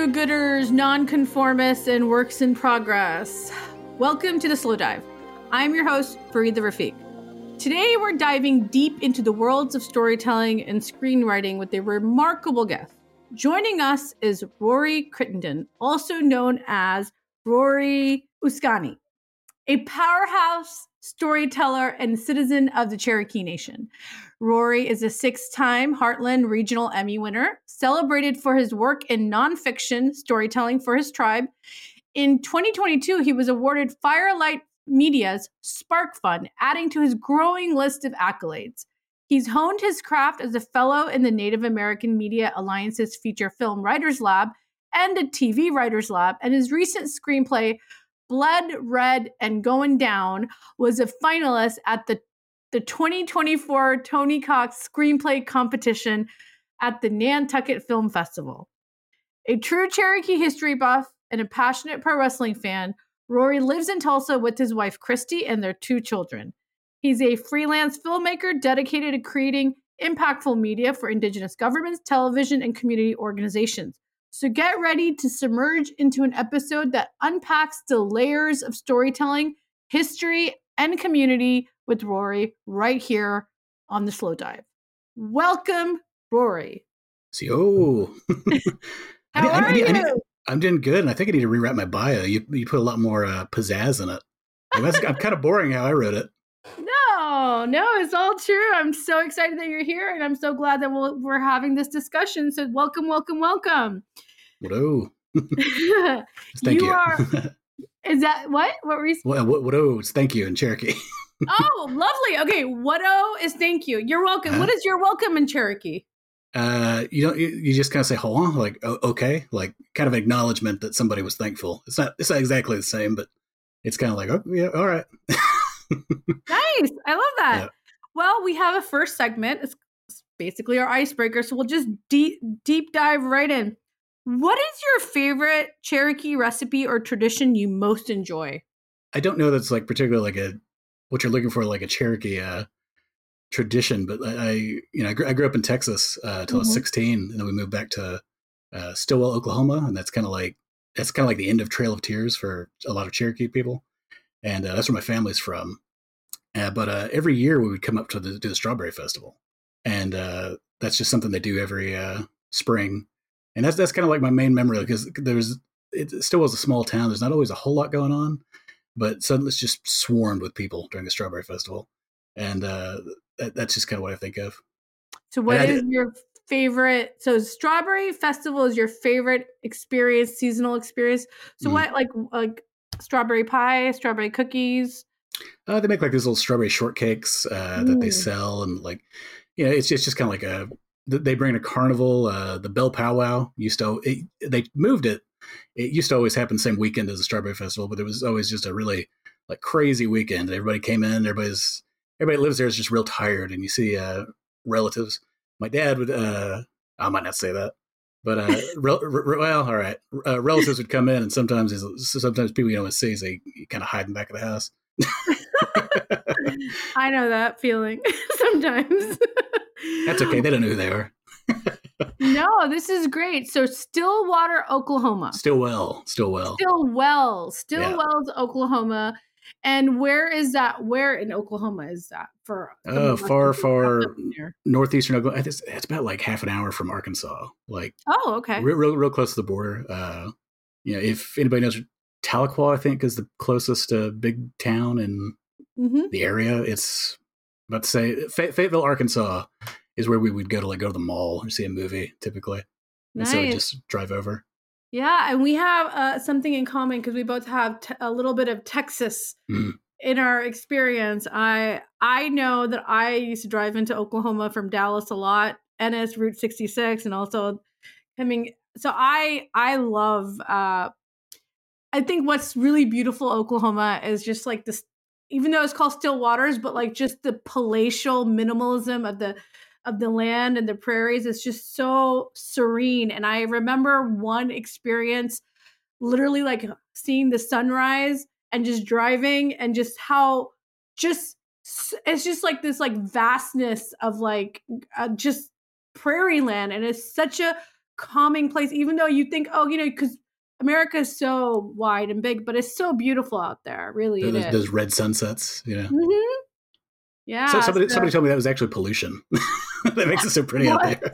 do-gooders, nonconformists, and works in progress. Welcome to The Slow Dive. I'm your host, Fareed the Rafiq. Today, we're diving deep into the worlds of storytelling and screenwriting with a remarkable guest. Joining us is Rory Crittenden, also known as Rory Uscani, a powerhouse storyteller and citizen of the Cherokee Nation. Rory is a 6-time Heartland Regional Emmy winner, celebrated for his work in nonfiction storytelling for his tribe. In 2022, he was awarded Firelight Media's Spark Fund, adding to his growing list of accolades. He's honed his craft as a fellow in the Native American Media Alliance's Feature Film Writers Lab and the TV Writers Lab, and his recent screenplay, Blood, Red, and Going Down, was a finalist at the 2024 Tony Cox Screenplay Competition at the Nantucket Film Festival. A true Cherokee history buff and a passionate pro wrestling fan, Rory lives in Tulsa with his wife, Christy, and their 2 children. He's a freelance filmmaker dedicated to creating impactful media for Indigenous governments, television, and community organizations. So get ready to submerge into an episode that unpacks the layers of storytelling, history, and community with Rory right here on The Slow Dive. Welcome, Rory. So, How are you? I'm doing good, and I think I need to rewrite my bio. You put a lot more pizzazz in it. I'm kind of boring how I wrote it. No, it's all true. I'm so excited that you're here, and I'm so glad that we're having this discussion. So welcome. Whoa. Thank you. Is that what? What were you saying? Whoa, it's thank you in Cherokee. Oh, lovely. Okay, what'o is thank you. You're welcome. What is your welcome in Cherokee? You just kind of say "Hawa," like okay, like kind of acknowledgement that somebody was thankful. It's not exactly the same, but it's kind of like, oh yeah, all right. Nice. I love that. Yeah. Well, we have a first segment. It's basically our icebreaker, so we'll just deep dive right in. What is your favorite Cherokee recipe or tradition you most enjoy? I don't know that's like particularly like what you're looking for, like a Cherokee tradition, but I grew up in Texas till I was 16, and then we moved back to Stillwell, Oklahoma, and that's kind of like the end of Trail of Tears for a lot of Cherokee people, and that's where my family's from. But every year we would come up to do the Strawberry Festival, and that's just something they do every spring, and that's kind of like my main memory, because it still was a small town. There's not always a whole lot going on, but suddenly it's just swarmed with people during the Strawberry Festival, and that's just kind of what I think of. So what is your favorite? So Strawberry Festival is your favorite experience, seasonal experience. So what, like strawberry pie, strawberry cookies? They make like these little strawberry shortcakes that they sell, and like, it's just kind of like they bring a carnival. The Bell Powwow they moved it. It used to always happen the same weekend as the Strawberry Festival, but it was always just a really like crazy weekend. Everybody came in. Everybody lives there is just real tired, and you see relatives. My dad would I might not say that, but well, all right. Relatives would come in, and sometimes people you don't see, so you kind of hide in the back of the house. I know that feeling sometimes. That's okay. They don't know who they are. No, this is great. So Stillwater, Oklahoma. Stillwell, Oklahoma. And where is that? Where in Oklahoma is that? For far northeastern Oklahoma. It's about like half an hour from Arkansas. Like, oh, okay, real close to the border. If anybody knows, Tahlequah, I think, is the closest big town in the area. It's about to say Fayetteville, Arkansas, is where we would go to the mall or see a movie typically. Nice. And so we just drive over. Yeah, and we have something in common because we both have a little bit of Texas in our experience. I know that I used to drive into Oklahoma from Dallas a lot, NS Route 66, and also So I love. I think what's really beautiful Oklahoma is just like this, even though it's called Still Waters, but like just the palatial minimalism of the land and the prairies is just so serene. And I remember one experience, literally like seeing the sunrise and just driving, and just how it's just like this like vastness of like just prairie land, and it's such a calming place, even though you think, oh, because America is so wide and big, but it's so beautiful out there. Really, it is. Those red sunsets, Mm-hmm. Yeah. So somebody told me that was actually pollution. That makes it so pretty out there.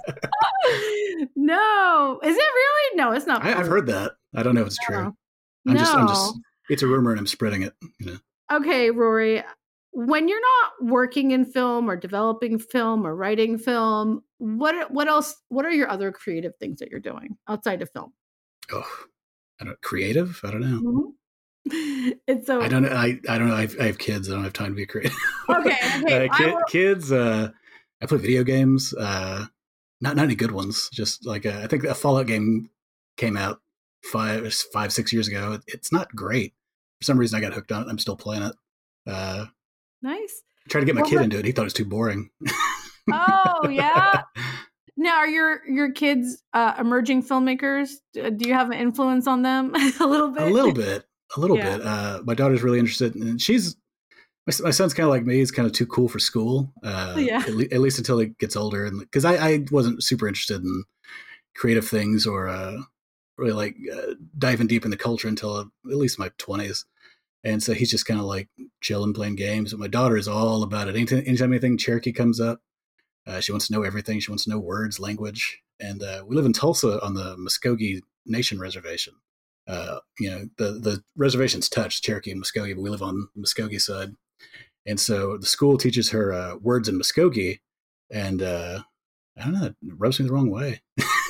No, is it really? No, it's not. I've heard that. I don't know if it's true. I'm just. It's a rumor, and I'm spreading it. Okay, Rory. When you're not working in film or developing film or writing film, what else? What are your other creative things that you're doing outside of film? Oh, creative? I don't know. Mm-hmm. It's so. I don't know. I don't know. I have kids. I don't have time to be creative. Okay. Kids. I play video games. Not any good ones. Just like I think a Fallout game came out 6 years ago. It's not great. For some reason, I got hooked on it. I'm still playing it. Nice. I tried to get my kid into it. He thought it was too boring. Oh yeah. Now, are your kids emerging filmmakers? Do you have an influence on them a little bit? A little bit. My daughter's really interested, and my son's kind of like me. He's kind of too cool for school. At least until he gets older, and because I wasn't super interested in creative things or really like diving deep in the culture until at least my 20s. And so he's just kind of like chilling, playing games. But my daughter is all about it. Anytime anything Cherokee comes up, she wants to know everything. She wants to know words, language. And we live in Tulsa on the Muskogee Nation Reservation. The reservation's touched Cherokee and Muskogee, but we live on the Muskogee side. And so the school teaches her words in Muskogee. And I don't know, it rubs me the wrong way.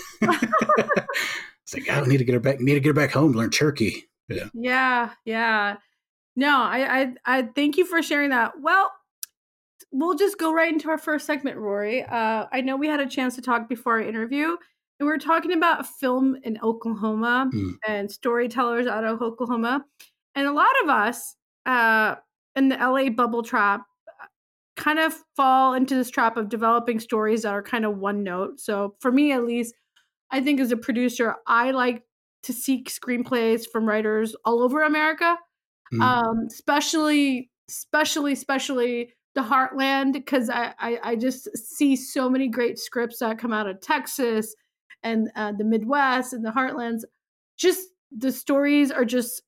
It's like, I need to get her back home to learn Cherokee. Yeah. No, I thank you for sharing that. Well, we'll just go right into our first segment, Rory. I know we had a chance to talk before our interview, and we were talking about film in Oklahoma and storytellers out of Oklahoma. And a lot of us in the LA bubble trap kind of fall into this trap of developing stories that are kind of one note. So for me, at least, I think as a producer, I like to seek screenplays from writers all over America. Especially the heartland, because I just see so many great scripts that come out of Texas and the Midwest and the heartlands. Just the stories are just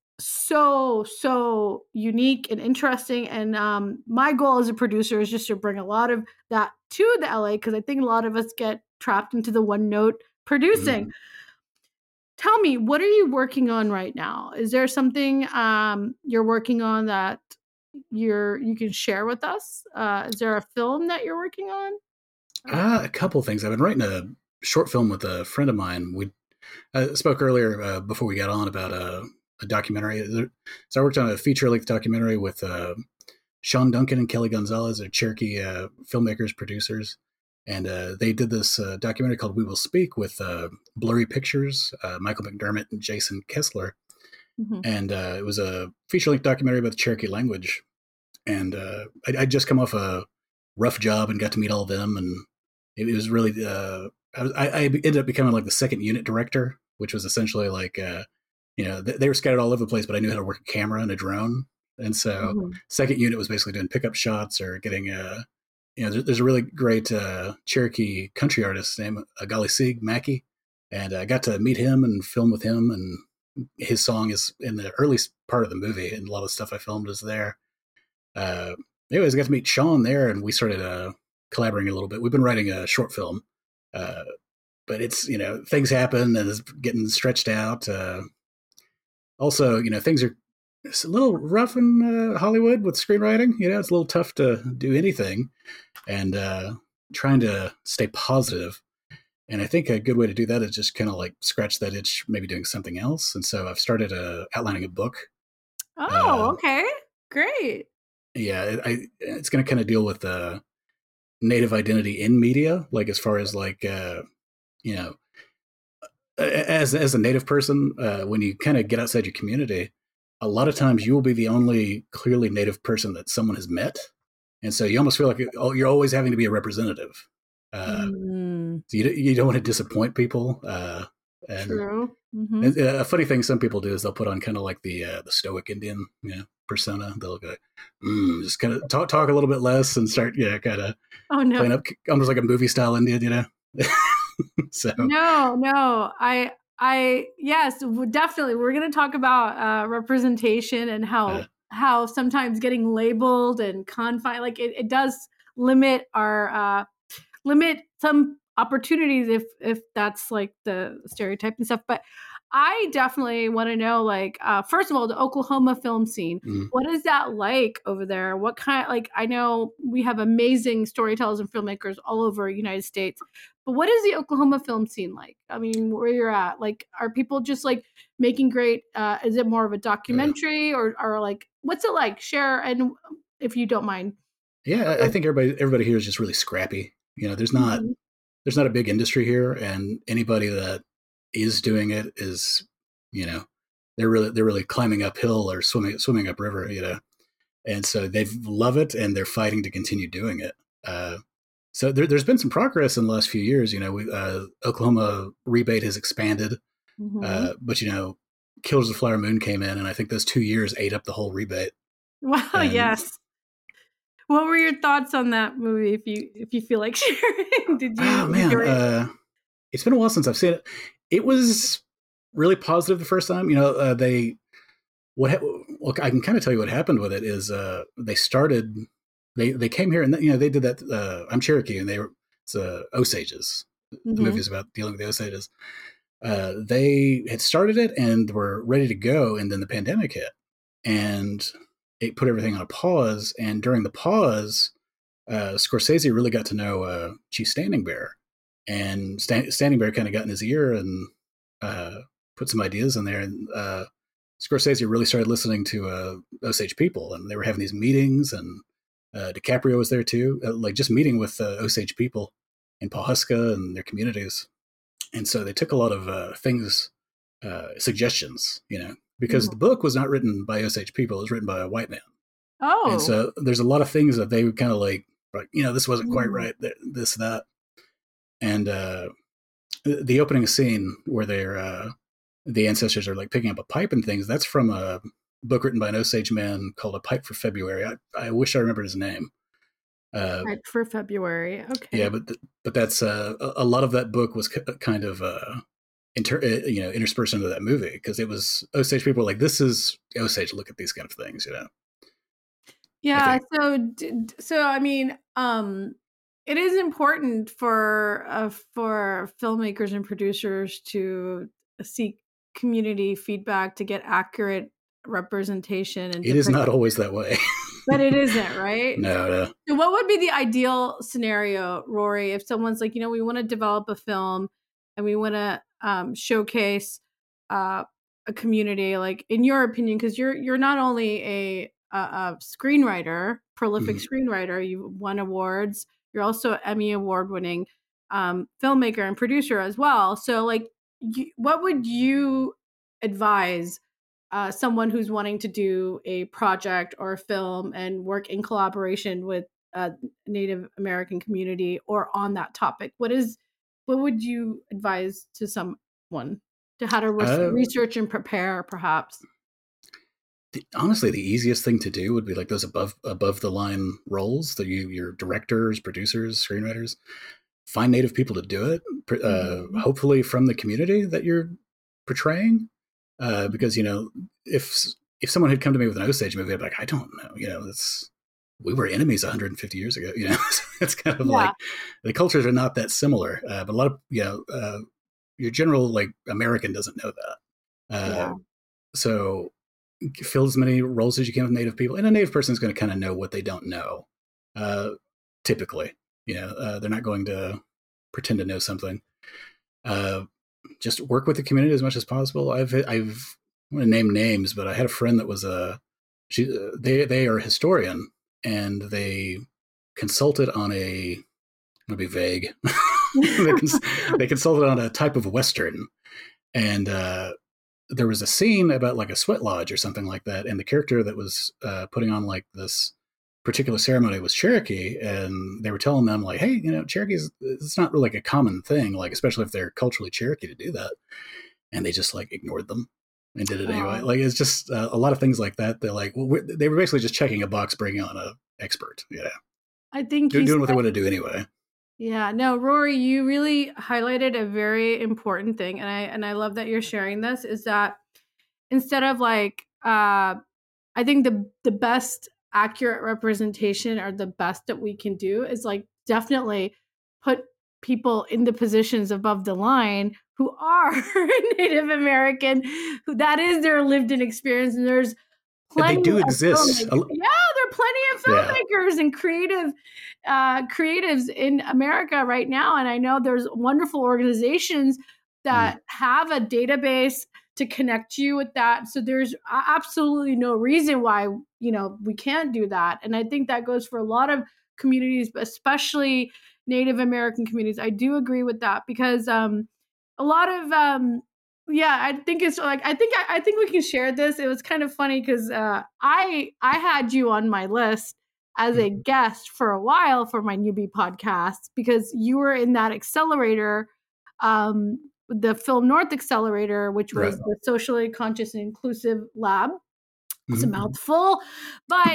so unique and interesting. And my goal as a producer is just to bring a lot of that to the LA, because I think a lot of us get trapped into the one note producing. Tell me, what are you working on right now? Is there something you're working on that you can share with us? Is there a film that you're working on? A couple things. I've been writing a short film with a friend of mine. We spoke earlier before we got on about a documentary. So I worked on a feature-length documentary with Sean Duncan and Kelly Gonzalez, they're Cherokee filmmakers, producers. And they did this documentary called We Will Speak with Blurry Pictures, Michael McDermott and Jason Kessler. And it was a feature-length documentary about the Cherokee language. And I'd just come off a rough job and got to meet all of them. And it was really, I ended up becoming like the second unit director, which was essentially like, they were scattered all over the place, but I knew how to work a camera and a drone. And so second unit was basically doing pickup shots or getting there's a really great Cherokee country artist named Golly Sieg Mackey, and I got to meet him and film with him, and his song is in the early part of the movie, and a lot of the stuff I filmed is there. Anyways, I got to meet Sean there, and we started collaborating a little bit. We've been writing a short film, but it's, things happen and it's getting stretched out. Also, things are it's a little rough in Hollywood with screenwriting. It's a little tough to do anything, and trying to stay positive. And I think a good way to do that is just kind of like scratch that itch, maybe doing something else. And so I've started outlining a book. Oh, okay. Great. Yeah, it's going to kind of deal with Native identity in media, like as far as like, as a Native person, when you kind of get outside your community, a lot of times you will be the only clearly Native person that someone has met. And so you almost feel like you're always having to be a representative. So you don't want to disappoint people. True. And a funny thing some people do is they'll put on kind of like the stoic Indian persona. They'll go, just kind of talk a little bit less and start, kind of playing up almost like a movie style Indian, So No, yes, definitely. We're going to talk about representation and uh, how sometimes getting labeled and confined, like it does limit our limit some opportunities if that's like the stereotype and stuff. But I definitely want to know, like, first of all, the Oklahoma film scene. mm, What is that like over there? What kind, like, I know we have amazing storytellers and filmmakers all over the United States, but what is the Oklahoma film scene like? I mean, where you're at, like, are people just like making great? Is it more of a yeah, documentary or like what's it like? Share, and if you don't mind. yeah. I think everybody here is just really scrappy. Mhm. There's not a big industry here, and anybody that is doing it is, you know, they're really climbing uphill or swimming upriver, and so they love it and they're fighting to continue doing it. So there's been some progress in the last few years. Oklahoma rebate has expanded, Mhm. but Killers of the Flower Moon came in, and I think those 2 years ate up the whole rebate. Wow, And yes. What were your thoughts on that movie, if you feel like sharing? Did you oh man, enjoy it? it's been a while since I've seen it. It was really positive the first time. They what well, I can kind of tell you what happened with it is they came here and they did that. I'm Cherokee, and it's Osages. The movie Mhm. is about dealing with the Osages. They had started it and were ready to go, and then the pandemic hit, and it put everything on a pause. And during the pause, Scorsese really got to know Chief Standing Bear, and Standing Bear kind of got in his ear and put some ideas in there. And Scorsese really started listening to Osage people, and they were having these meetings, and DiCaprio was there too, like just meeting with Osage people in Pawhuska and their communities. And so they took a lot of suggestions, because Mhm. the book was not written by Osage people; it was written by a white man. And Oh. so there's a lot of things that they would kind of like, this wasn't quite Mm. right, this, that. And the opening scene where the ancestors are like picking up a pipe and things, that's from a book written by an Osage man called A Pipe for February. I wish I remembered his name. Right, for February, Yeah, okay. but that's a lot of that book was kind of interspersed into that movie, because it was Osage people were like, this is Osage, look at these kind of things. I Yeah, think so I mean, it is important for filmmakers and producers to seek community feedback to get accurate representation and it to is not always that way. but it isn't, right? No, no. So what would be the ideal scenario, Rory, if someone's like, we want to develop a film and we want to showcase uh, a community, like in your opinion, because you're not only a screenwriter, prolific Mhm. screenwriter, you won awards. You're also Emmy award winning filmmaker and producer as well. So, like, what would you advise someone who's wanting to do a project or a film and work in collaboration with a Native American community or on that topic? What would you advise to someone to how to Uh, research and prepare, perhaps? Honestly, the easiest thing to do would be like those above the line roles that your directors, producers, screenwriters find Native people to do it. Mhm. Hopefully from the community that you're portraying, because if someone had come to me with an Osage movie, I'd be like, I don't know, it's we were enemies 150 years ago. It's kind of Yeah, like the cultures are not that similar, but a lot of your general like American doesn't know that. yeah. So fill as many roles as you can with Native people, and a Native person is going to kind of know what they don't know. Uh, Typically, they're not going to pretend to know something. Uh, just work with the community as much as possible. I'm going to name names, but I had a friend that was they are a historian, and they consulted on I'm going to be vague. They consulted on a type of Western, and there was a scene about like a sweat lodge or something like that, and the character that was putting on like this particular ceremony was Cherokee, and they were telling them like, hey, Cherokees, it's not really like a common thing, like especially if they're culturally Cherokee to do that, and they just like ignored them and did it anyway. Oh, Like it's just a lot of things like that. They're like, well, they were basically just checking a box, bringing on a expert, I think you doing what they said want to do anyway. Yeah, no, Rory, you really highlighted a very important thing, and I love that you're sharing this. Is that instead of like, I think the best accurate representation or the best that we can do is like definitely put people in the positions above the line who are Native American, who that is their lived in experience, and there's And they plenty do of exist. filmmakers. Yeah, there are plenty of Yeah. filmmakers and creatives in America right now. And I know there's wonderful organizations that have a database to connect you with that. So there's absolutely no reason why, we can't do that. And I think that goes for a lot of communities, but especially Native American communities. I do agree with that because a lot of yeah, I think it's like I think we can share this. It was kind of funny because I had you on my list as a guest for a while for my newbie podcast because you were in that accelerator, the Film North Accelerator, which was the socially conscious and inclusive lab. It's a mouthful, but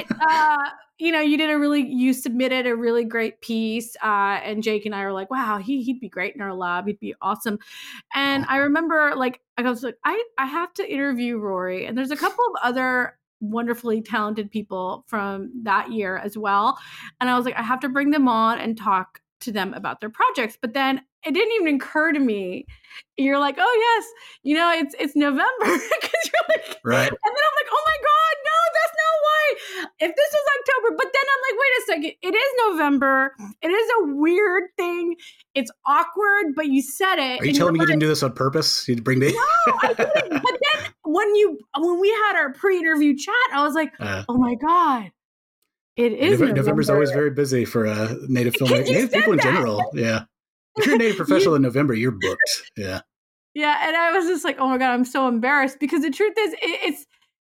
you submitted a really great piece, and Jake and I were like, wow, he'd be great in our lab, he'd be awesome. And I remember I was like, I have to interview Rory, and there's a couple of other wonderfully talented people from that year as well, and I was like, I have to bring them on and talk to them about their projects. But then it didn't even occur to me. You're like, oh yes, it's November because you're like, right. And then I'm like, oh my god, no, that's not why. If this was October, but then I'm like, wait a second, it is November. It is a weird thing. It's awkward, but you said it. Are you telling me you didn't do this on purpose? You'd bring me? No, I didn't. But then when we had our pre-interview chat, I was like, oh my god. It is November's always very busy for Native filmmakers, Native people in general. Yeah. If you're a Native professional in November, you're booked. Yeah. Yeah. And I was just like, oh my God, I'm so embarrassed because the truth is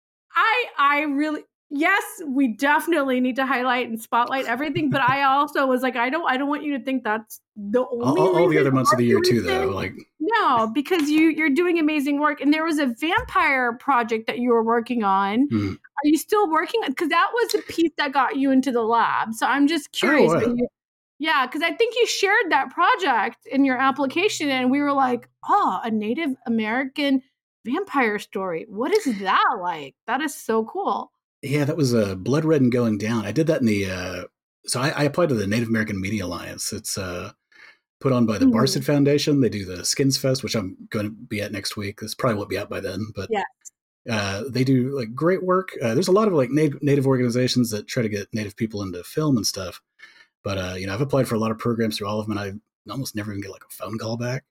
I really, yes, we definitely need to highlight and spotlight everything. But I also was like, I don't want you to think that's the only all the other months of the year too, though. Like, no, because you're doing amazing work. And there was a vampire project that you were working on. Are you still working? Because that was the piece that got you into the lab. So I'm just curious. Yeah, because I think you shared that project in your application, and we were like, oh, a Native American vampire story. What is that like? That is so cool. Yeah, that was Blood Red and Going Down. I did that in the so I applied to the Native American Media Alliance. It's put on by the Barsid Foundation. They do the Skins Fest, which I'm going to be at next week. This probably won't be out by then, but they do like great work. There's a lot of like Native organizations that try to get Native people into film and stuff. But I've applied for a lot of programs through all of them, and I almost never even get like a phone call back.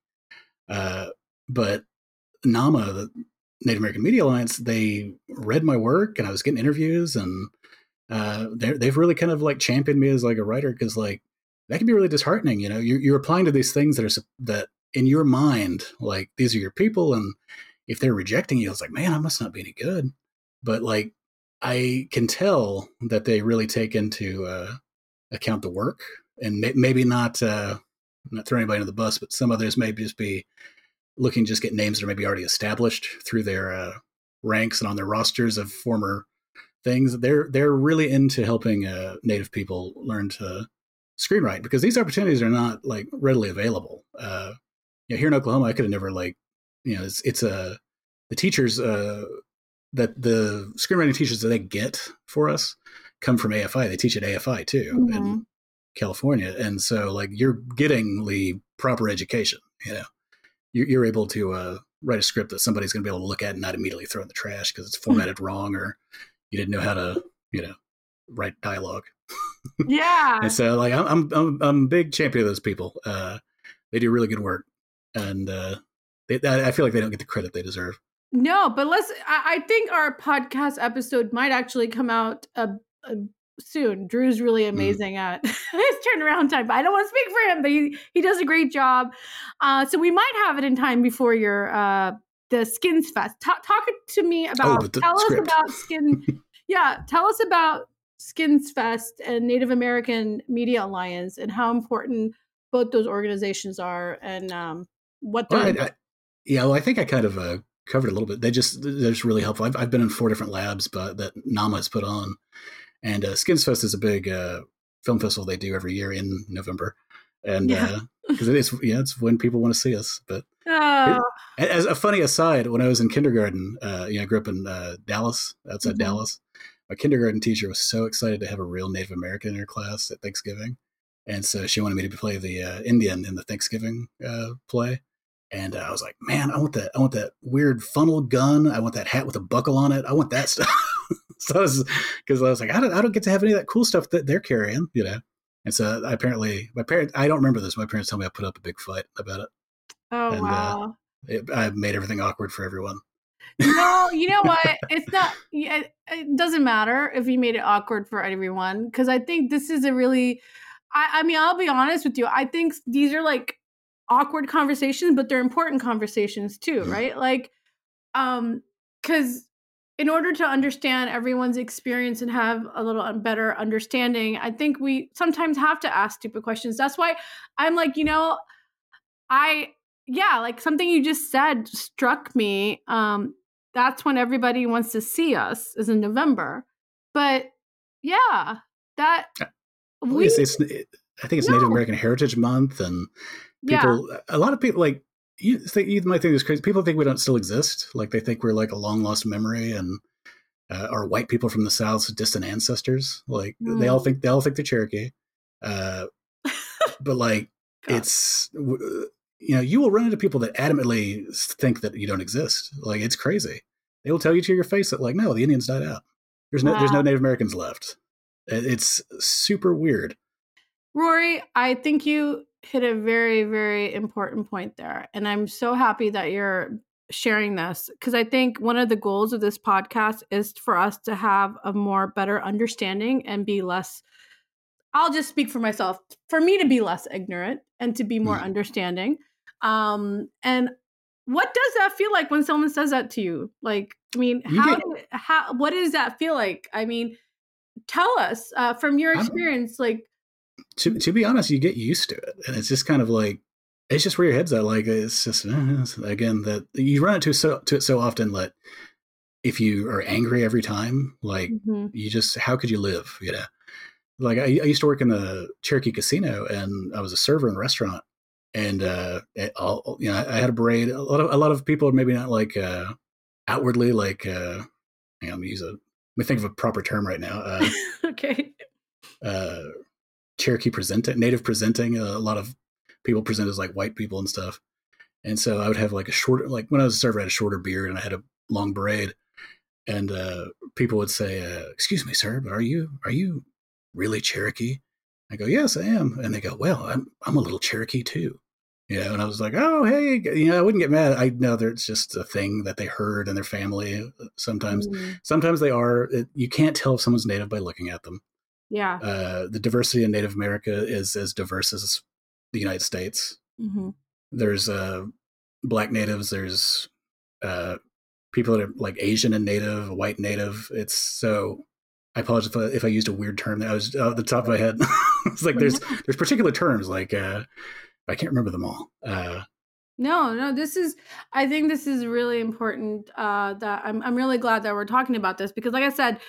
But NAMA, the Native American Media Alliance, they read my work, and I was getting interviews, and they've really kind of like championed me as like a writer because like that can be really disheartening. You're applying to these things that in your mind, like these are your people, and if they're rejecting you, it's like, man, I must not be any good. But like I can tell that they really take into account the work, and maybe not throw anybody under the bus, but some others may just be looking just get names that are maybe already established through their ranks and on their rosters of former things. They're really into helping Native people learn to screenwrite because these opportunities are not like readily available. Here in Oklahoma, I could have never it's the teachers that the screenwriting teachers that they get for us come from AFI. They teach at AFI too in California. And so like you're getting the proper education, you're able to write a script that somebody's going to be able to look at and not immediately throw in the trash because it's formatted wrong or you didn't know how to, write dialogue. Yeah. And so like I'm a big champion of those people. They do really good work, and I feel like they don't get the credit they deserve. No, but I think our podcast episode might actually come out soon. Drew's really amazing at his turnaround time, but I don't want to speak for him, but he does a great job. So we might have it in time before your the Skins Fest. Talk to me about tell us about Skins Fest and Native American Media Alliance and how important both those organizations are and what they're I think I kind of covered a little bit. They're just really helpful. I've been in 4 different labs that NAMA has put on. And Skins Fest is a big film festival they do every year in November. and Yeah. because it's when people want to see us. But Oh. as a funny aside, when I was in kindergarten, I grew up in Dallas, outside Mhm. Dallas. My kindergarten teacher was so excited to have a real Native American in her class at Thanksgiving, and so she wanted me to play the Indian in the Thanksgiving play. And I was like, man, I want that. I want that weird funnel gun. I want that hat with a buckle on it. I want that stuff. So because I was like, I don't get to have any of that cool stuff that they're carrying, you know. And so apparently, my parents, I don't remember this. My parents told me I put up a big fight about it, Oh, and wow. I made everything awkward for everyone. No, you know what? It's not. Yeah, it doesn't matter if you made it awkward for everyone because I think this is a really. I mean, I'll be honest with you. I think these are like awkward conversations, but they're important conversations too, Mm. right? Like, because in order to understand everyone's experience and have a little better understanding, I think we sometimes have to ask stupid questions. That's why I'm like, I yeah, like something you just said struck me. That's when everybody wants to see us is in November. But yeah, that Well, we I think it's Native no. American Heritage Month, and Yeah. a lot of people like you might think it's crazy. People think we don't still exist. Like they think we're like a long lost memory, and are white people from the South's distant ancestors. Like Mm. they all think they're Cherokee, uh, but like God. it's you will run into people that adamantly think that you don't exist. Like it's crazy. They will tell you to your face that like no, the Indians died out. There's no Wow. Native Americans left. It's super weird. Rory, I think you hit a very, very important point there. And I'm so happy that you're sharing this because I think one of the goals of this podcast is for us to have a more better understanding and be less, I'll just speak for myself, for me to be less ignorant and to be more Mm. understanding. And what does that feel like when someone says that to you? Like, I mean, You get what does that feel like? I mean, tell us from your I'm, experience, like, to be honest, you get used to it, and it's just kind of like it's just where your head's at. Like it's just again that you run to it so often that if you are angry every time, like mhm. you just how could you live? You know, like I used to work in the Cherokee Casino, and I was a server in the restaurant, and I had a braid. A lot of people are maybe not like outwardly like. Hang on, let me think of a proper term right now. Okay. Uh, Cherokee presenting, native presenting. A lot of people present as like white people and stuff. And so I would have like a shorter, like when I was a server, I had a shorter beard and I had a long braid. And people would say, "Excuse me, sir, but are you really Cherokee?" I go, "Yes, I am." And they go, "Well, I'm a little Cherokee too." You know, and I was like, "Oh, hey," I wouldn't get mad. I know that it's just a thing that they heard in their family. Mm, Sometimes they are. You can't tell if someone's native by looking at them. yeah. The diversity in Native America is as diverse as the United States. Mhm. There's black natives. There's uh, people that are like Asian and native, white native. It's so. I apologize if I used a weird term that I was at the top of my head. It's like there's particular terms like I can't remember them all. No, no, I think this is really important, that I'm really glad that we're talking about this because like I said,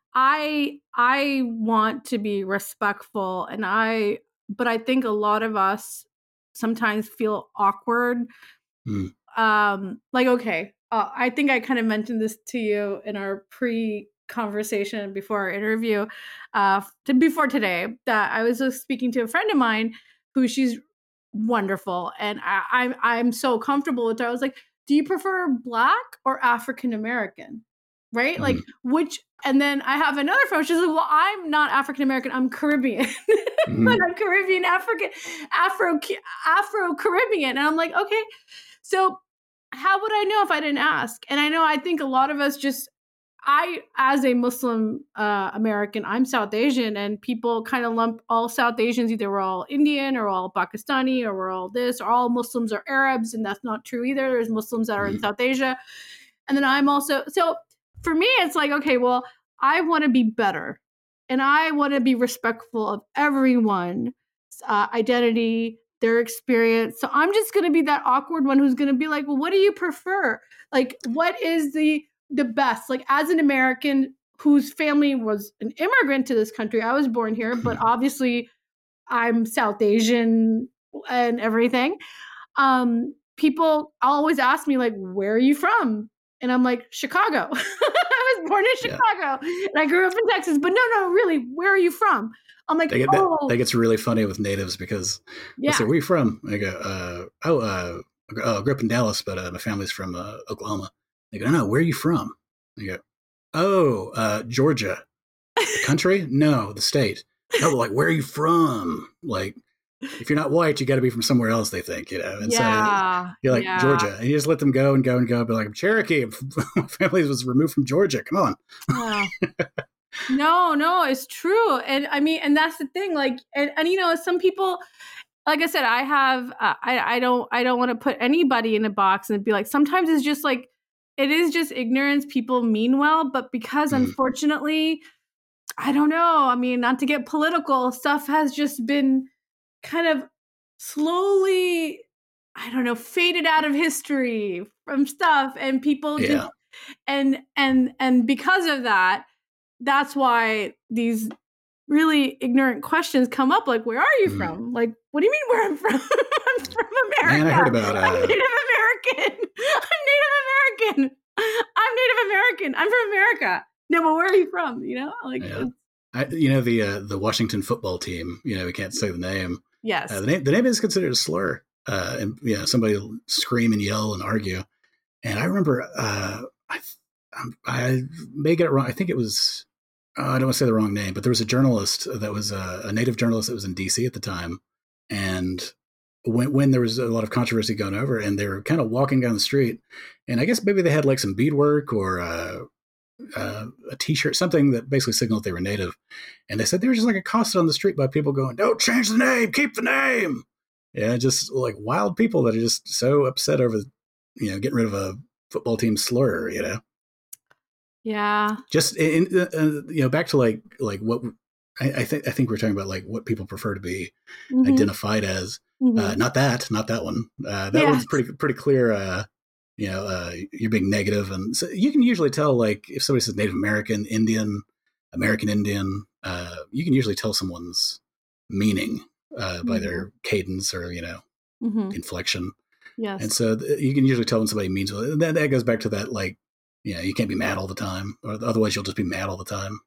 I want to be respectful but I think a lot of us sometimes feel awkward. Mm, Like, okay, I think I kind of mentioned this to you in our pre-conversation before our interview, before today, that I was just speaking to a friend of mine who she's wonderful, and I'm so comfortable with her. I was like, "Do you prefer Black or African American?" Right? mm, Like, which and then I have another friend, she's like, "Well, I'm not African American, I'm Caribbean." But mm. I'm Caribbean African, Afro Caribbean. And I'm like, "Okay, so how would I know if I didn't ask?" And I think a lot of us just as a Muslim American, I'm South Asian, and people kind of lump all South Asians either we're all Indian or all Pakistani or we're all this or all Muslims are Arabs, and that's not true either. There's Muslims that are in Mm. South Asia, and then I'm also so for me, it's like okay, well, I want to be better, and I want to be respectful of everyone's identity, their experience. So I'm just going to be that awkward one who's going to be like, well, what do you prefer? Like, what is the best? Like, as an American whose family was an immigrant to this country, I was born here, but obviously I'm South Asian and everything. People always ask me like, where are you from? And I'm like, Chicago. I was born in Chicago and I grew up in Texas, but no, really, where are you from? I'm like, that gets really funny with natives because they'll say, where are you from? And I go, I grew up in Dallas, but my family's from Oklahoma. They go, no, where are you from? I go, Georgia. The country? No, the state. No, like, where are you from? Like, if you're not white, you got to be from somewhere else, they think, And so you're like, Georgia. And you just let them go and go and go. But like, I'm Cherokee. My family was removed from Georgia. Come on. No, it's true. And I mean, and that's the thing. Like, and some people, like I said, I have, I don't want to put anybody in a box and be like, sometimes it's just like, it is just ignorance. People mean well, but because unfortunately, I don't know. I mean, not to get political, stuff has just been kind of slowly, I don't know, faded out of history from stuff, and people just, and because of that, that's why these really ignorant questions come up. Like, where are you from? Like, what do you mean where I'm from? I'm from America. Man, I heard about I'm Native American. I'm Native American. I'm from America. No, but where are you from? Like, the Washington football team. We can't say the name. Yes, the name is considered a slur, and somebody will scream and yell and argue. And I remember, I may get it wrong. I think it was. I don't want to say the wrong name, but there was a journalist that was a native journalist that was in DC at the time, and when there was a lot of controversy going over, and they were kind of walking down the street, and I guess maybe they had like some beadwork or a T-shirt, something that basically signaled they were native, and they said they were just like accosted on the street by people going, "Don't change the name, keep the name." Yeah, just like wild people that are just so upset over, getting rid of a football team slur. Yeah. Just back to like what I think we're talking about, like what people prefer to be identified as. Not that one. That one's pretty clear. You're being negative, and so you can usually tell, like, if somebody says Native American, Indian, American Indian, you can usually tell someone's meaning by their cadence or inflection. Yes. And so you can usually tell when somebody means well. And that goes back to that, like, you can't be mad all the time, or otherwise you'll just be mad all the time.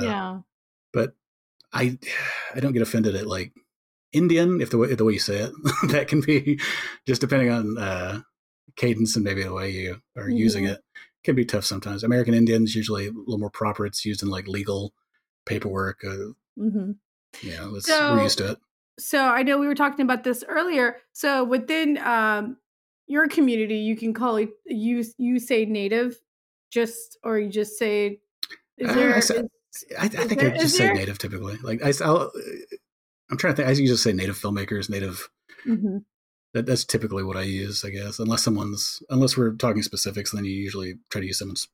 But I don't get offended at like Indian if the way you say it. That can be just depending on cadence and maybe the way you are using it. Can be tough sometimes. American Indian's usually a little more proper. It's used in like legal paperwork. We're used to it. So I know we were talking about this earlier. So within your community, you can call it, you say native, or you just say. I think I just say native typically. Like I'm trying to think. I usually say native filmmakers, native. That's typically what I use, I guess. Unless we're talking specifics, then you usually try to use someone's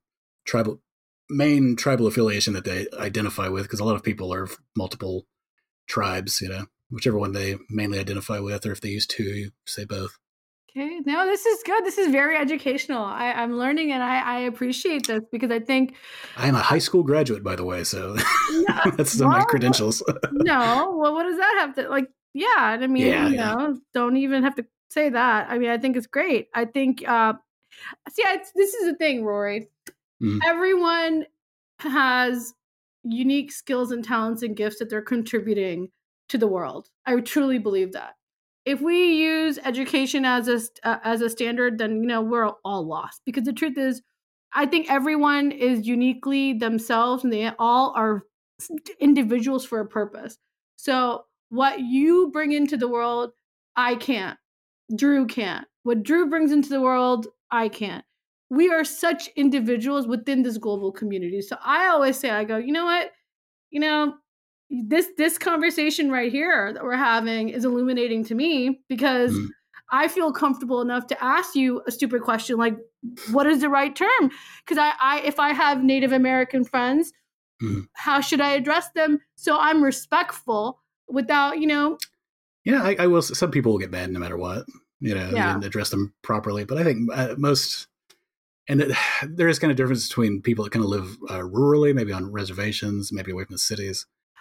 main tribal affiliation that they identify with, because a lot of people are multiple tribes, whichever one they mainly identify with, or if they use two, you say both. Okay, no, this is good. This is very educational. I'm learning, and I appreciate this, because I think I'm a high school graduate, by the way, so that's my credentials. No, well, what does that have to like? Yeah, I mean, don't even have to say that. I mean, I think it's great. I think, this is the thing, Rory. Everyone has unique skills and talents and gifts that they're contributing to the world. I truly believe that. If we use education as a standard, then we're all lost. Because the truth is, I think everyone is uniquely themselves, and they all are individuals for a purpose. So what you bring into the world, I can't. Drew can't. What Drew brings into the world, I can't. We are such individuals within this global community. So I always say, I go, you know what? This conversation right here that we're having is illuminating to me, because I feel comfortable enough to ask you a stupid question like, what is the right term? Because if I have Native American friends, how should I address them so I'm respectful without, I will. Some people will get mad no matter what, and address them properly. But I think most, and there is kind of difference between people that kind of live rurally, maybe on reservations, maybe away from the cities.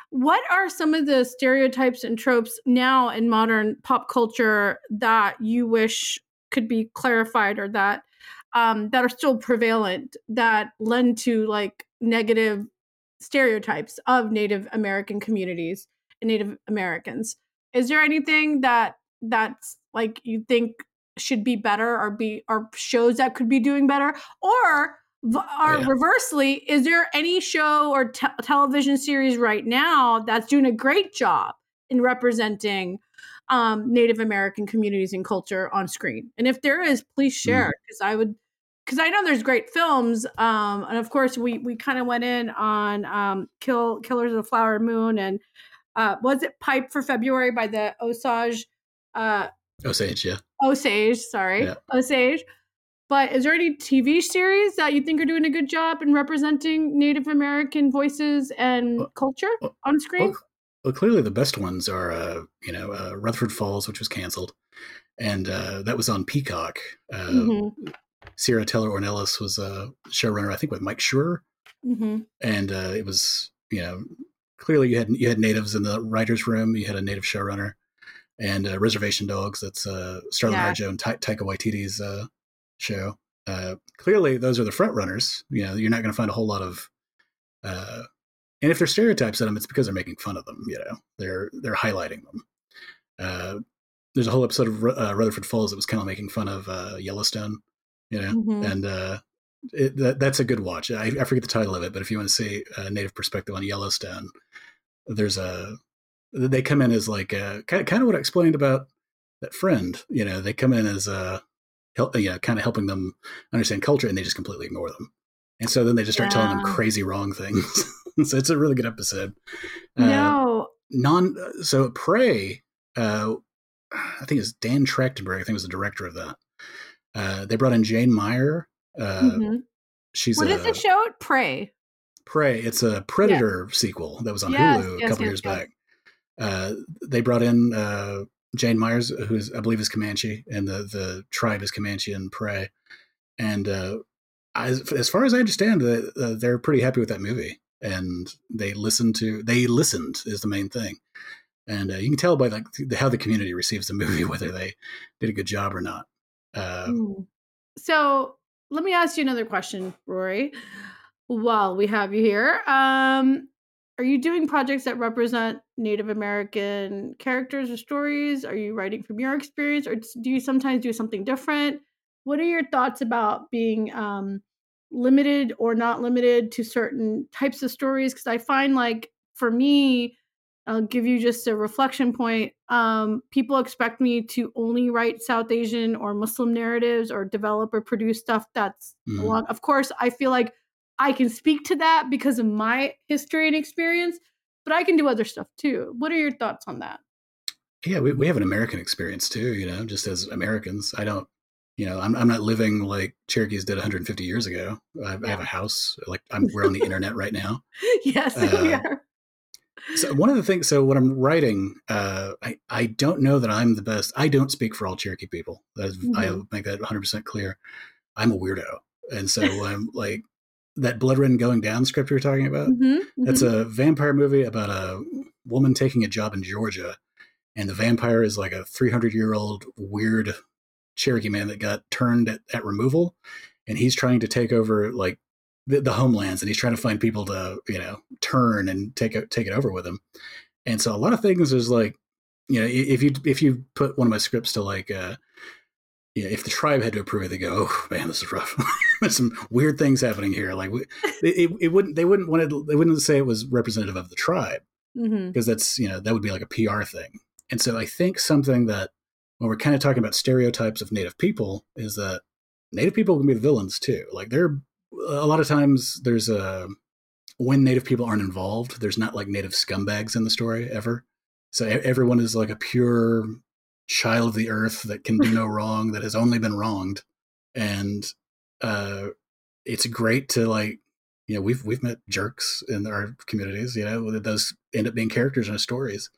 What are some of the stereotypes and tropes now in modern pop culture that you wish could be clarified, or that that are still prevalent, that lend to like negative stereotypes of Native American communities and Native Americans? Is there anything that's like you think should be better, or shows that could be doing better, or Oh or yeah. reversely, is there any show or television series right now that's doing a great job in representing Native American communities and culture on screen? And if there is, please share, because I know there's great films. And of course, we kind of went in on Killers of the Flower Moon, and was it Pipe for February by the Osage? Uh, Osage, yeah. Osage, sorry, Yeah. Osage. But is there any TV series that you think are doing a good job in representing Native American voices and Well, culture well, on well, screen? well, clearly the best ones are, Rutherford Falls, which was canceled, and that was on Peacock. Mm-hmm. Sierra Taylor Ornelas was a showrunner, I think, with Mike Schur, Mm-hmm. and it was, clearly you had natives in the writers' room. You had a native showrunner, and Reservation Dogs. That's Starlin Yeah. Harjo and Taika Waititi's show. Clearly, those are the front runners. You're not going to find a whole lot of, and if there's stereotypes in them, it's because they're making fun of them. They're highlighting them. There's a whole episode of Rutherford Falls that was kind of making fun of Yellowstone. Mm-hmm. And that's a good watch. I forget the title of it, but if you want to see a native perspective on Yellowstone, they come in as like kind of what I explained about that friend. They come in as kind of helping them understand culture, and they just completely ignore them. And so then they just start telling them crazy wrong things. So it's a really good episode. No. So Prey, I think it's Dan Trachtenberg. I think was the director of that. They brought in Jane Meyer. Mm-hmm. She's What is the show? Prey. Prey. It's a Predator sequel that was on Hulu a couple years back. They brought in Jane Myers, who's I believe is Comanche, and the tribe is Comanche in Prey. And as far as I understand, they're pretty happy with that movie, and they listened is the main thing. And you can tell by like how the community receives the movie whether they did a good job or not. So let me ask you another question, Rory, while we have you here. Are you doing projects that represent Native American characters or stories? Are you writing from your experience, or do you sometimes do something different? What are your thoughts about being limited or not limited to certain types of stories? Because I find, like, for me, I'll give you just a reflection point. People expect me to only write South Asian or Muslim narratives, or develop or produce stuff that's long. Of course, I feel like I can speak to that because of my history and experience, but I can do other stuff too. What are your thoughts on that? Yeah, we have an American experience too, just as Americans. I don't, I'm not living like Cherokees did 150 years ago. I have a house, like we're on the internet right now. Yes, we are. So one of the things, so when I'm writing, I don't know that I'm the best. I don't speak for all Cherokee people. I'll make that 100% clear. I'm a weirdo. And so I'm like, that Blood Red Going Down script you were talking about, that's a vampire movie about a woman taking a job in Georgia. And the vampire is like a 300-year-old weird Cherokee man that got turned at removal. And he's trying to take over like the homelands, and he's trying to find people to, turn and take it over with him. And so a lot of things is like, if you put one of my scripts to like, if the tribe had to approve it, they go, "Oh man, this is rough. There's some weird things happening here." Like they wouldn't say it was representative of the tribe, because that's that would be like a PR thing. And so I think something that when we're kind of talking about stereotypes of Native people is that Native people can be the villains too. Like they're a lot of times there's when Native people aren't involved, there's not like Native scumbags in the story ever. So everyone is like a pure child of the earth that can do no wrong, that has only been wronged. And it's great to like, we've met jerks in our communities, that those end up being characters in our stories.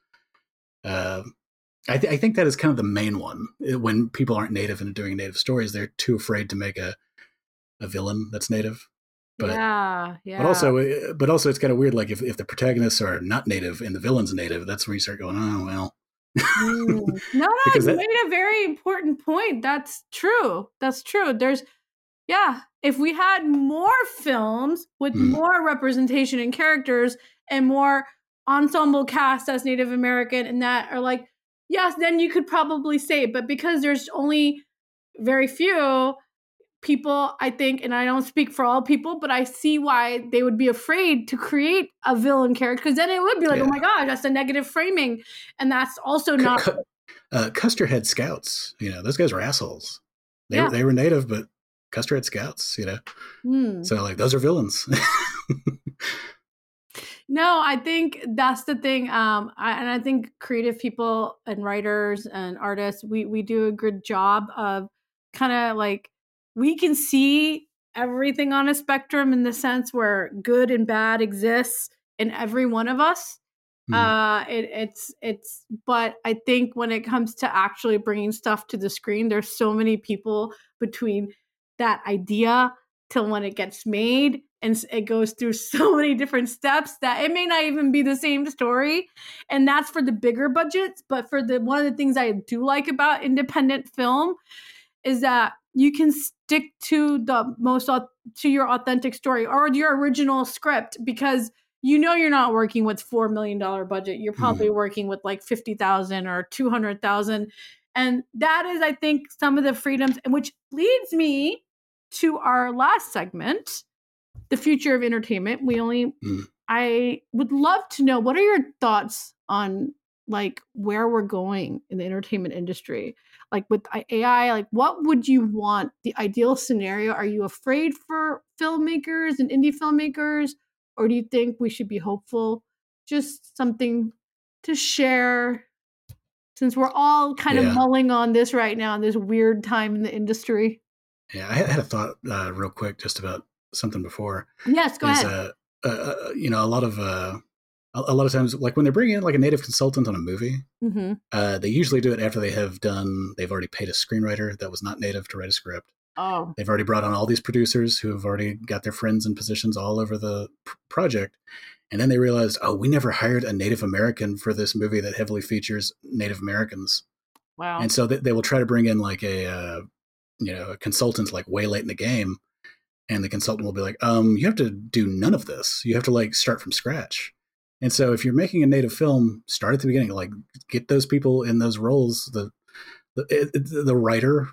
I think that is kind of the main one. When people aren't Native and doing Native stories, they're too afraid to make a villain that's Native. But Yeah, but yeah. also it's kind of weird. Like if the protagonists are not native and the villain's native, that's where you start going, oh well, No, no, because you that made a very important point. That's true. That's true. Yeah, if we had more films with mm, more representation in characters and more ensemble cast as Native American and that are like, yes, then you could probably say it. But because there's only very few people, I think, and I don't speak for all people, but I see why they would be afraid to create a villain character because then it would be like, oh yeah, my gosh, that's a negative framing. And that's also not, Custer had scouts. Those guys were assholes. yeah. They were native, but Custer had scouts. Hmm. So like those are villains. No, I think that's the thing. And I think creative people and writers and artists, we do a good job of kind of like we can see everything on a spectrum in the sense where good and bad exists in every one of us. Mm, But I think when it comes to actually bringing stuff to the screen, there's so many people between that idea till when it gets made, and it goes through so many different steps that it may not even be the same story. And that's for the bigger budgets. But for the one of the things I do like about independent film is that you can stick to to your authentic story or your original script because you're not working with $4 million budget. You're probably mm. working with like 50,000 or 200,000, and that is, I think, some of the freedoms. And which leads me to our last segment, the future of entertainment. Mm. I would love to know, what are your thoughts on like where we're going in the entertainment industry? Like with AI, like what would you want the ideal scenario? Are you afraid for filmmakers and indie filmmakers, or do you think we should be hopeful? Just something to share since we're all kind of Yeah, mulling on this right now in this weird time in the industry. yeah. I had a thought real quick just about something before. Yes, go Is ahead. a lot of times, like when they're bringing in like a native consultant on a movie, Mm-hmm. they usually do it after they've already paid a screenwriter that was not native to write a script. Oh, They've already brought on all these producers who have already got their friends in positions all over the project. And then they realized, oh, we never hired a Native American for this movie that heavily features Native Americans. wow. And so they will try to bring in like a consultant like way late in the game. And the consultant will be like, you have to do none of this. You have to like start from scratch. And so if you're making a native film, start at the beginning, like get those people in those roles, the writer,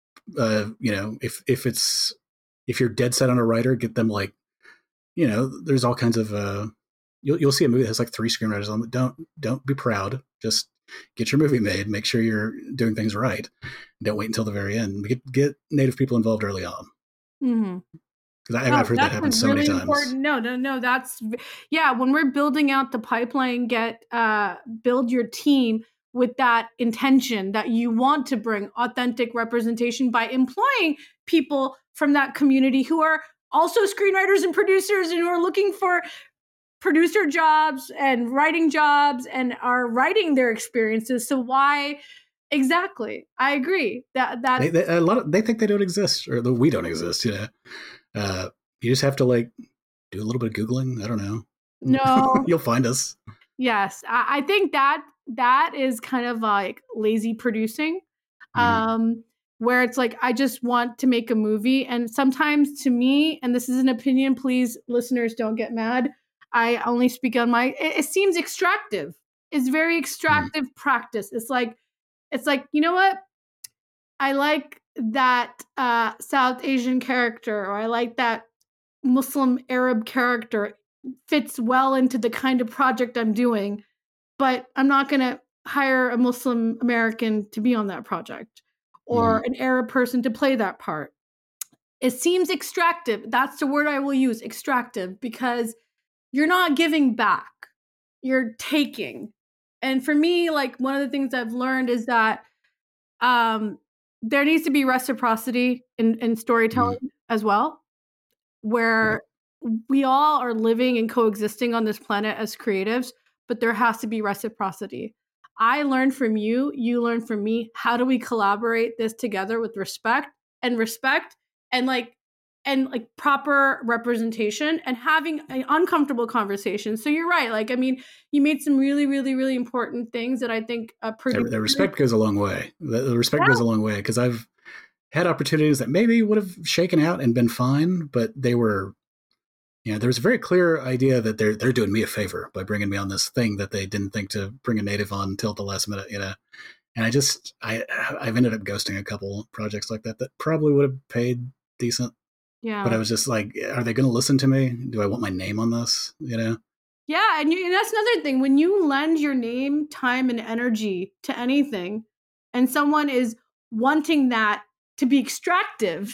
if you're dead set on a writer, get them like, there's all kinds of you'll see a movie that has like 3 screenwriters on it. Don't be proud. Just get your movie made. Make sure you're doing things right. Don't wait until the very end. Get native people involved early on, Mm-hmm. because No, I've heard that that's a happen so many really times. important. No, no, no. Yeah. When we're building out the pipeline, build your team with that intention that you want to bring authentic representation by employing people from that community who are also screenwriters and producers and who are looking for producer jobs and writing jobs and are writing their experiences. So why exactly? I agree that They think they don't exist or that we don't exist. You just have to like do a little bit of googling. I don't know. no. You'll find us. Yes, I think that is kind of like lazy producing, Mm-hmm. um, where it's like I just want to make a movie, and sometimes to me, and this is an opinion, please listeners don't get mad. I only speak on it seems extractive. It's very Mm-hmm. extractive practice. It's like you know what? I like that South Asian character, or I like that Muslim Arab character fits well into the kind of project I'm doing, but I'm not going to hire a Muslim American to be on that project or Mm-hmm. an Arab person to play that part. It seems extractive. That's the word I will use, extractive, because you're not giving back, you're taking. And for me, like one of the things I've learned is that um, there needs to be reciprocity in storytelling Mm-hmm. as well, Right. where we all are living and coexisting on this planet as creatives, but there has to be reciprocity. I learned from you, you learned from me. How do we collaborate this together with respect and like and like proper representation and having an uncomfortable conversation. So you're right. Like, I mean, you made some really, really, really important things that I think the respect goes a long way. The respect goes a long way, because I've had opportunities that maybe would have shaken out and been fine, but they were, there was a very clear idea that they're doing me a favor by bringing me on this thing that they didn't think to bring a native on until the last minute, And I've ended up ghosting a couple projects like that probably would have paid decent. Yeah. But I was just like, are they going to listen to me? Do I want my name on this? Yeah, and that's another thing. When you lend your name, time, and energy to anything, and someone is wanting that to be extractive,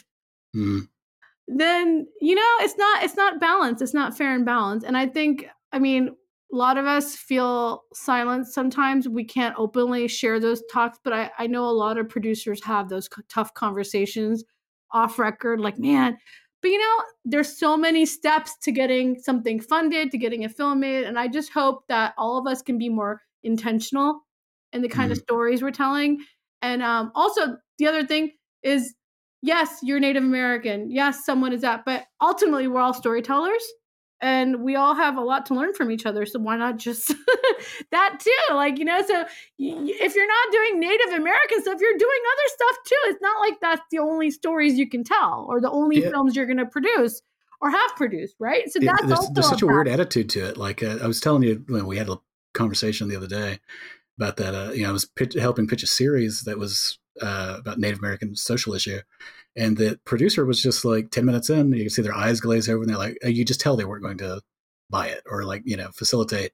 then it's not balanced. It's not fair and balanced. And I think, I mean, a lot of us feel silence sometimes. We can't openly share those talks, but I know a lot of producers have those tough conversations off record, like, man. But there's so many steps to getting something funded, to getting a film made, and I just hope that all of us can be more intentional in the kind of stories we're telling. And also, the other thing is, yes, you're Native American. Yes, someone is that, but ultimately, we're all storytellers. And we all have a lot to learn from each other. So why not just that too? Like, so if you're not doing Native American stuff, you're doing other stuff too. It's not like that's the only stories you can tell or the only films you're going to produce or have produced, right? So there's such a weird attitude to it. Like I was telling you when we had a conversation the other day about that. I was helping pitch a series that was about Native American social issue. And the producer was just like 10 minutes in, you can see their eyes glaze over and they're like, you just tell they weren't going to buy it or like, facilitate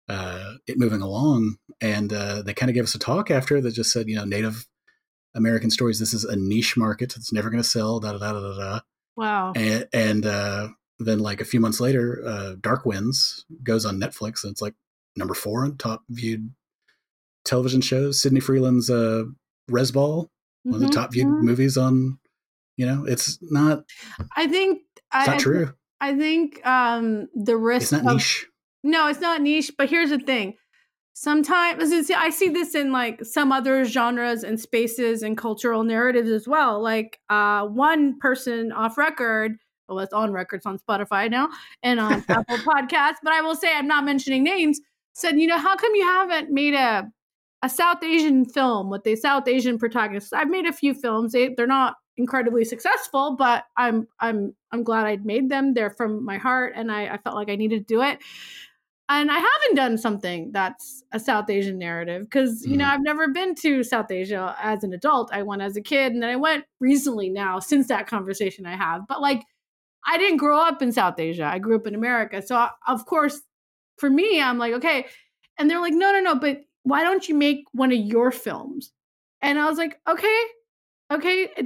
it moving along. And they kind of gave us a talk after that just said, Native American stories, this is a niche market. It's never going to sell, da, da, da, da, da. Wow. And then like a few months later, Dark Winds goes on Netflix and it's like number 4 on top viewed television shows. Sidney Freeland's Resball, one of the top viewed movies on, it's not. I think it's not true. I think the risk. It's not niche. No, it's not niche. But here's the thing: sometimes I see this in like some other genres and spaces and cultural narratives as well. Like one person off record. Well, it's on record. It's on Spotify now and on Apple Podcasts. But I will say, I'm not mentioning names. Said, how come you haven't made a South Asian film with a South Asian protagonist? I've made a few films. They're not incredibly successful, but I'm glad I'd made them. They're from my heart, and I felt like I needed to do it. And I haven't done something that's a South Asian narrative because, I've never been to South Asia as an adult. I went as a kid, and then I went recently now since that conversation I have. But like, I didn't grow up in South Asia. I grew up in America. So of course, for me, I'm like, okay. And they're like, no, but why don't you make one of your films? And I was like, okay, is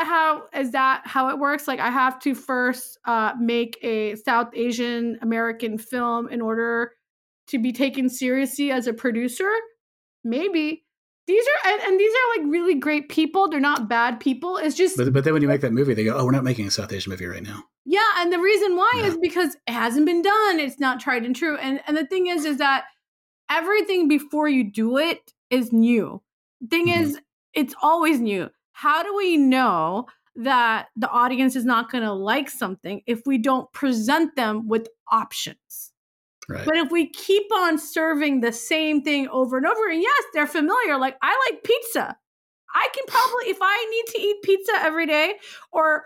that how it works? Like I have to first make a South Asian American film in order to be taken seriously as a producer? Maybe. These are like really great people. They're not bad people. It's just. But then when you make that movie, they go, "Oh, we're not making a South Asian movie right now." Yeah, and the reason why is because it hasn't been done. It's not tried and true. And the thing is that everything before you do it is new. The thing is, it's always new. How do we know that the audience is not going to like something if we don't present them with options? Right. But if we keep on serving the same thing over and over, and yes, they're familiar. Like I like pizza. I can probably, if I need to eat pizza every day, or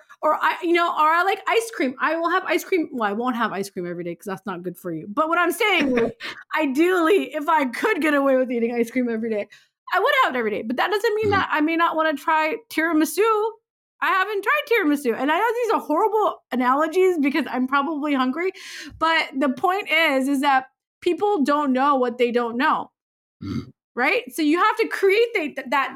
I like ice cream, I will have ice cream. Well, I won't have ice cream every day because that's not good for you. But what I'm saying is, ideally, if I could get away with eating ice cream every day, I would have it every day. But that doesn't mean that I may not want to try tiramisu. I haven't tried tiramisu. And I know these are horrible analogies because I'm probably hungry. But the point is that people don't know what they don't know. Right? So you have to create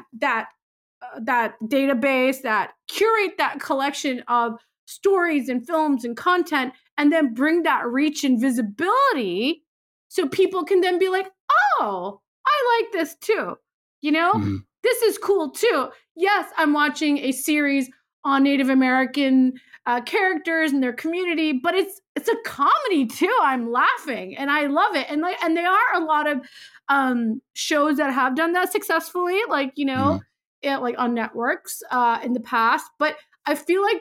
that database, that curate that collection of stories and films and content, and then bring that reach and visibility so people can then be like, oh, I like this too. This is cool too. Yes, I'm watching a series on Native American characters and their community, but it's a comedy too. I'm laughing and I love it. And there are a lot of shows that have done that successfully, like, like on networks in the past. But I feel like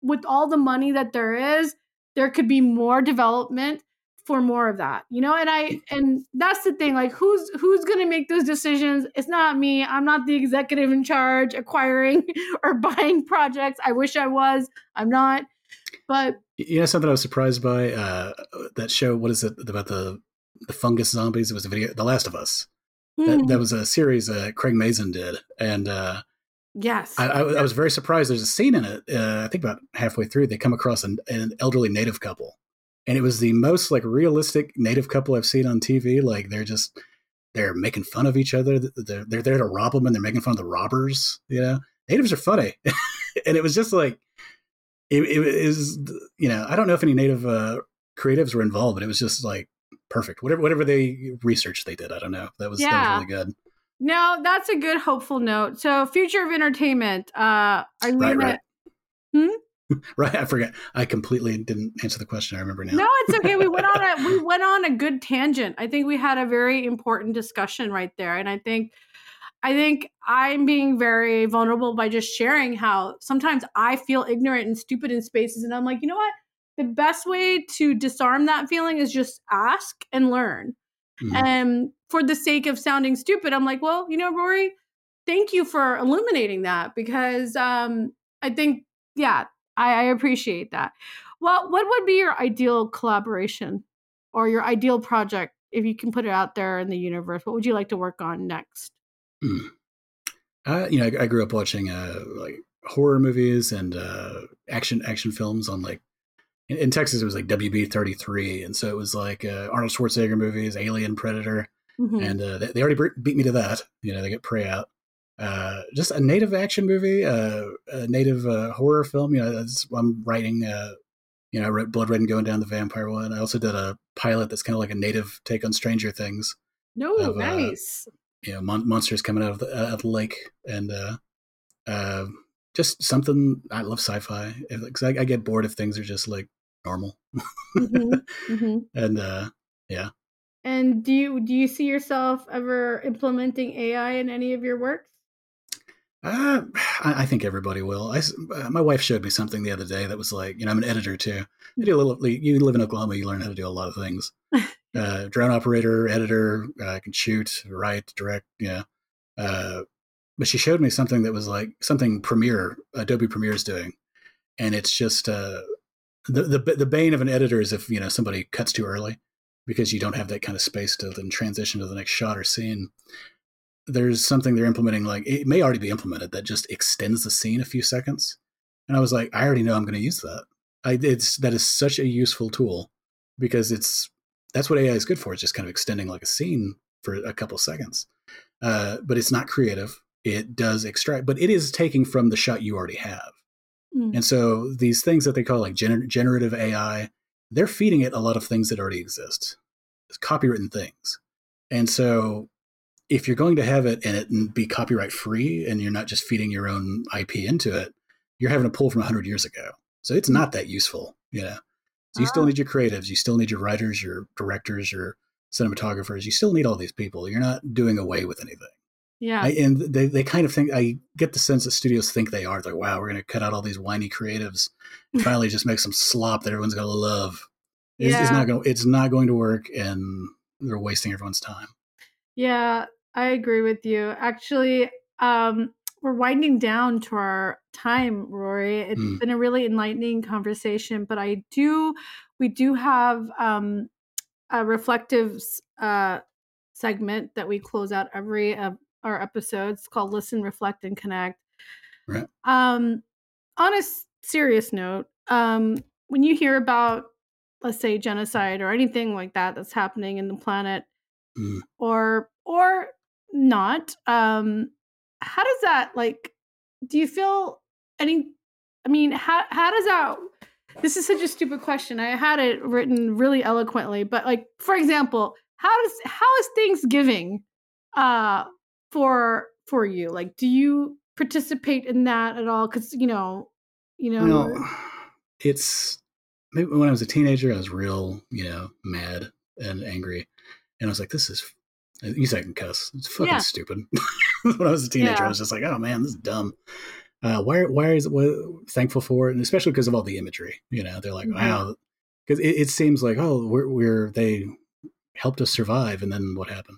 with all the money that there is, there could be more development for more of that, and that's the thing, like who's going to make those decisions? It's not me. I'm not the executive in charge acquiring or buying projects. I wish I was. I'm not. But something I was surprised by, that show, what is it about the fungus zombies? It was a video, The Last of Us. That was a series Craig Mazin did, and yes, I was very surprised. There's a scene in it, I think about halfway through, they come across an elderly native couple. And it was the most like realistic native couple I've seen on TV. Like they're making fun of each other. They're there to rob them, and they're making fun of the robbers. Natives are funny, and it was just like it is. I don't know if any native creatives were involved, but it was just like perfect. Whatever they researched, they did. I don't know. That was really good. No, that's a good hopeful note. So, future of entertainment. Right. Right, I forget. I completely didn't answer the question. I remember now. No, it's okay. We went on a good tangent. I think we had a very important discussion right there, and I think I'm being very vulnerable by just sharing how sometimes I feel ignorant and stupid in spaces, and I'm like, you know what? The best way to disarm that feeling is just ask and learn. Mm-hmm. And for the sake of sounding stupid, I'm like, well, Rory, thank you for illuminating that, because I think, I appreciate that. Well, what would be your ideal collaboration or your ideal project, if you can put it out there in the universe? What would you like to work on next? I grew up watching like horror movies and action films on like in Texas. It was like WB-33, and so it was like Arnold Schwarzenegger movies, Alien, Predator, and they already beat me to that. They get Prey out. Just a native action movie, a native horror film. I'm writing. I wrote Blood Red and Going Down, the vampire one. I also did a pilot that's kind of like a native take on Stranger Things. No, nice. Monsters coming out of the lake, and just something. I love sci-fi because I get bored if things are just like normal. And yeah. And do you see yourself ever implementing AI in any of your works? I think everybody will. My wife showed me something the other day that was like, I'm an editor too. You live in Oklahoma, you learn how to do a lot of things. Drone operator, editor, I can shoot, write, direct, but she showed me something that was like something Adobe Premiere is doing. And it's just the bane of an editor is if, somebody cuts too early because you don't have that kind of space to then transition to the next shot or scene. There's something they're implementing, like it may already be implemented, that just extends the scene a few seconds. And I was like, I already know I'm going to use that. That is such a useful tool, because that's what AI is good for. It's just kind of extending like a scene for a couple seconds. But it's not creative. It does extract, but it is taking from the shot you already have. And so these things that they call like generative AI, they're feeding it a lot of things that already exist. It's copywritten things. And so if you're going to have it and it be copyright free, and you're not just feeding your own IP into it, you're having a pull from 100 years ago. So it's not that useful, So you still need your creatives, you still need your writers, your directors, your cinematographers. You still need all these people. You're not doing away with anything. Yeah. And they kind of think, I get the sense that studios think they are. They're like, wow, we're going to cut out all these whiny creatives and finally just make some slop that everyone's going to love. It's not going to work, and they're wasting everyone's time. Yeah, I agree with you. Actually, we're winding down to our time, Rory. It's been a really enlightening conversation, but we do have a reflective segment that we close out every of our episodes, called Listen, Reflect, and Connect. Right. On a serious note, when you hear about, let's say, genocide or anything like that that's happening in the planet, or not, how does that, like, do you feel any, how does that, this is such a stupid question. I had it written really eloquently, but like, for example, how is Thanksgiving for you? Like, do you participate in that at all? Because it's, maybe when I was a teenager, I was real, mad and angry, and I was like, this is, you say I can cuss, it's fucking stupid. When I was a teenager, I was just like, oh man, this is dumb. why is what thankful for it, and especially because of all the imagery. They're like, wow, because it seems like, oh, they helped us survive, and then what happened?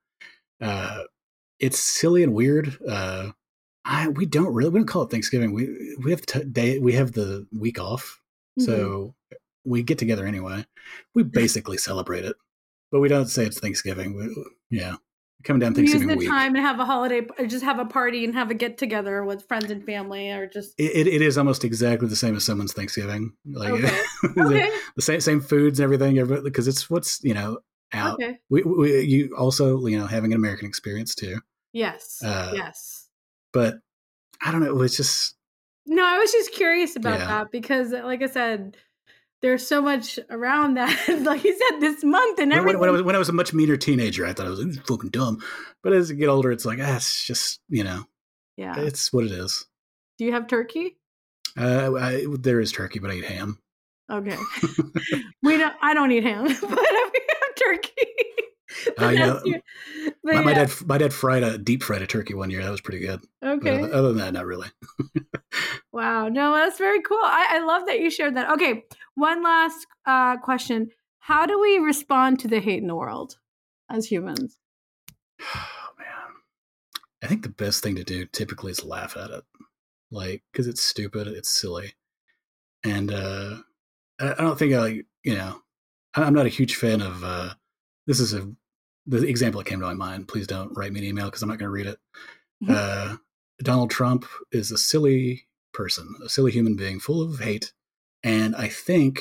It's silly and weird. We don't call it Thanksgiving. We have the week off, so we get together anyway. We basically celebrate it, but we don't say it's Thanksgiving. Coming down Thanksgiving use the week. time and have a holiday, or just have a party and have a get together with friends and family, or just it is almost exactly the same as someone's Thanksgiving. Like okay. the same foods and everything, because it's what's out. Okay. You also having an American experience too. Yes. Yes. But I don't know. It was just I was just curious about that because, like I said, there's so much around that, like you said, this month and everything. When I was a much meaner teenager, I thought it was fucking dumb. But as I get older, it's like, it's just, it's what it is. Do you have turkey? There is turkey, but I eat ham. Okay. I don't eat ham, but we have turkey. My dad deep fried a turkey one year. That was pretty good. Okay. But other than that, not really. Wow. No, that's very cool. I love that you shared that. Okay. One last question. How do we respond to the hate in the world as humans? Oh, man. I think the best thing to do typically is laugh at it. Like, because it's stupid. It's silly. And I don't think I'm not a huge fan of, this is the example that came to my mind. Please don't write me an email because I'm not going to read it. Donald Trump is a silly person, a silly human being full of hate. And I think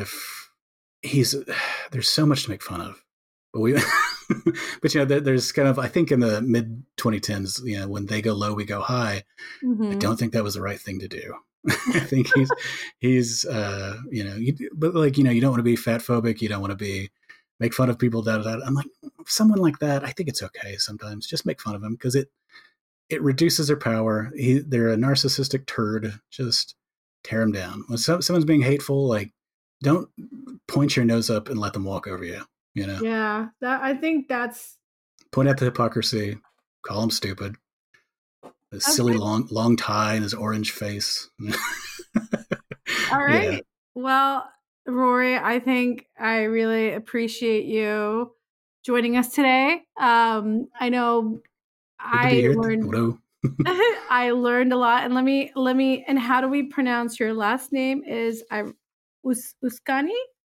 there's so much to make fun of, but there's kind of, I think in the mid 2010s, when they go low, we go high. I don't think that was the right thing to do. I think he's but like, you don't want to be fat phobic. You don't want to make fun of people. I'm like, someone like that, I think it's okay sometimes. Just make fun of them because it reduces their power. They're a narcissistic turd. Just tear them down. When someone's being hateful, like, don't point your nose up and let them walk over you. Yeah, I think that's point out the hypocrisy. Call them stupid. His silly long tie and his orange face. All right. Yeah. Well, Rory, I think I really appreciate you joining us today. I know I learned I learned a lot. And let me and how do we pronounce your last name? Is Uskani?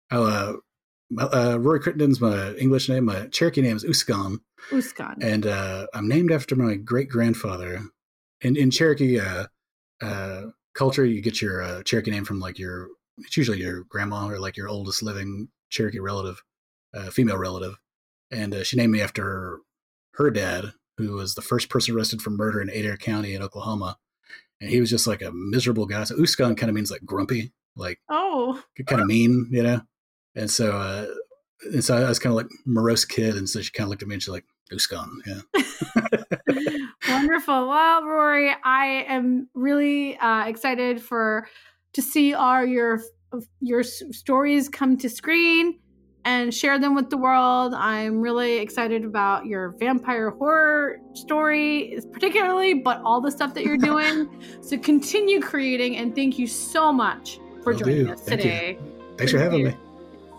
Rory Crittenden's my English name. My Cherokee name is Uskan. Uskan. And I'm named after my great-grandfather. In Cherokee culture, you get your Cherokee name from it's usually your grandma or like your oldest living Cherokee relative, female relative. And she named me after her dad, who was the first person arrested for murder in Adair County in Oklahoma. And he was just like a miserable guy. So Uskan kind of means like grumpy, like kind of mean, And so I was kind of like morose kid. And so she kind of looked at me and she's like, Uskan, yeah. Wonderful. Well, Rory, I am really excited to see all your stories come to screen and share them with the world. I'm really excited about your vampire horror story, particularly, but all the stuff that you're doing. So continue creating, and thank you so much for joining us today. Thanks for having me.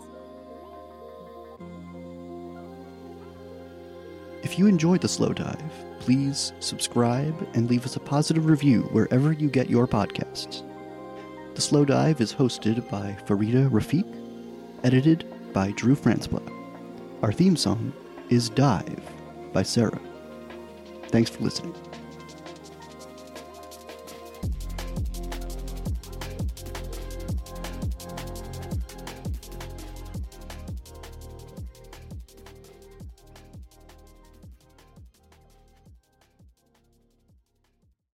If you enjoyed The Slow Dive, please subscribe and leave us a positive review wherever you get your podcasts. The Slow Dive is hosted by Farida Rafiq, edited by Drew Franzblatt. Our theme song is Dive by Sarah. Thanks for listening.